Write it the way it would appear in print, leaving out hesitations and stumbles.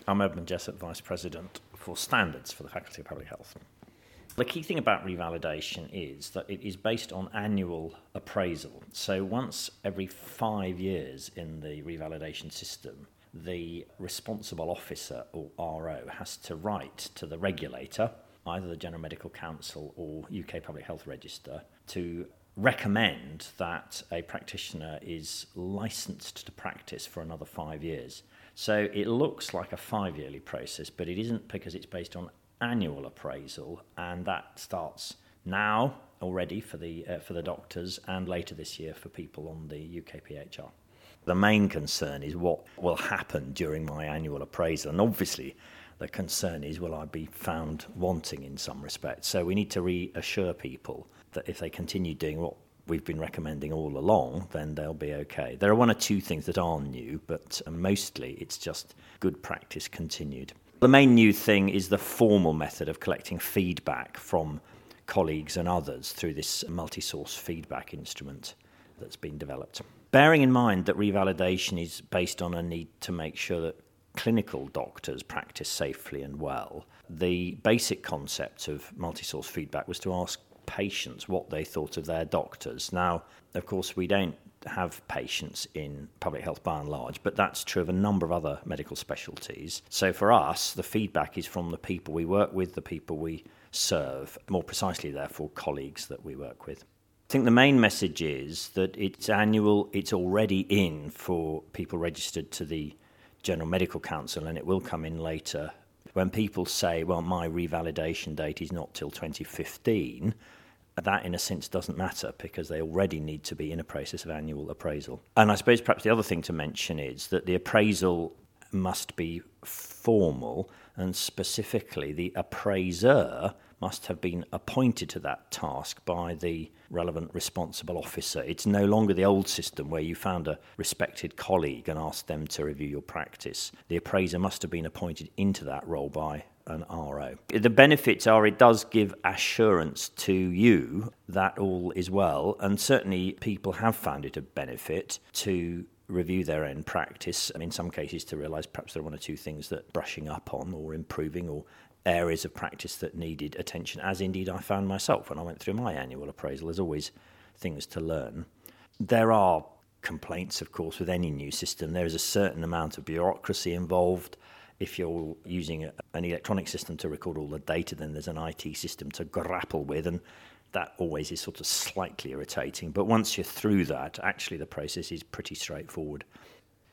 I'm Edmund Jessup, Vice President for Standards for the Faculty of Public Health. The key thing about revalidation is that it is based on annual appraisal. So once every 5 years in the revalidation system, the responsible officer, or RO, has to write to the regulator, either the General Medical Council or UK Public Health Register, to recommend that a practitioner is licensed to practice for another 5 years. So it looks like a 5-yearly process, but it isn't, because it's based on annual appraisal, and that starts now already for the doctors, and later this year for people on the UKPHR. The main concern is what will happen during my annual appraisal, and obviously the concern is, will I be found wanting in some respect? So we need to reassure people that if they continue doing what we've been recommending all along, then they'll be okay. There are one or two things that are new, but mostly it's just good practice continued. The main new thing is the formal method of collecting feedback from colleagues and others through this multi-source feedback instrument that's been developed. Bearing in mind that revalidation is based on a need to make sure that clinical doctors practice safely and well, the basic concept of multi-source feedback was to ask patients what they thought of their doctors. Now, of course, we don't have patients in public health by and large, but that's true of a number of other medical specialties. So for us, the feedback is from the people we work with, the people we serve, more precisely, therefore, colleagues that we work with. I think the main message is that it's annual, it's already in for people registered to the General Medical Council, and it will come in later. When people say, well, my revalidation date is not till 2015, that in a sense doesn't matter, because they already need to be in a process of annual appraisal. And I suppose perhaps the other thing to mention is that the appraisal must be formal, and specifically the appraiser must have been appointed to that task by the relevant responsible officer. It's no longer the old system where you found a respected colleague and asked them to review your practice. The appraiser must have been appointed into that role by an RO. The benefits are it does give assurance to you that all is well, and certainly people have found it a benefit to review their own practice, and in some cases to realise perhaps there are one or two things that brushing up on or improving, or areas of practice that needed attention, as indeed I found myself when I went through my annual appraisal. There's always things to learn. There are complaints, of course, with any new system. There is a certain amount of bureaucracy involved. If you're using an electronic system to record all the data, then there's an IT system to grapple with, and that always is sort of slightly irritating. But once you're through that, actually the process is pretty straightforward.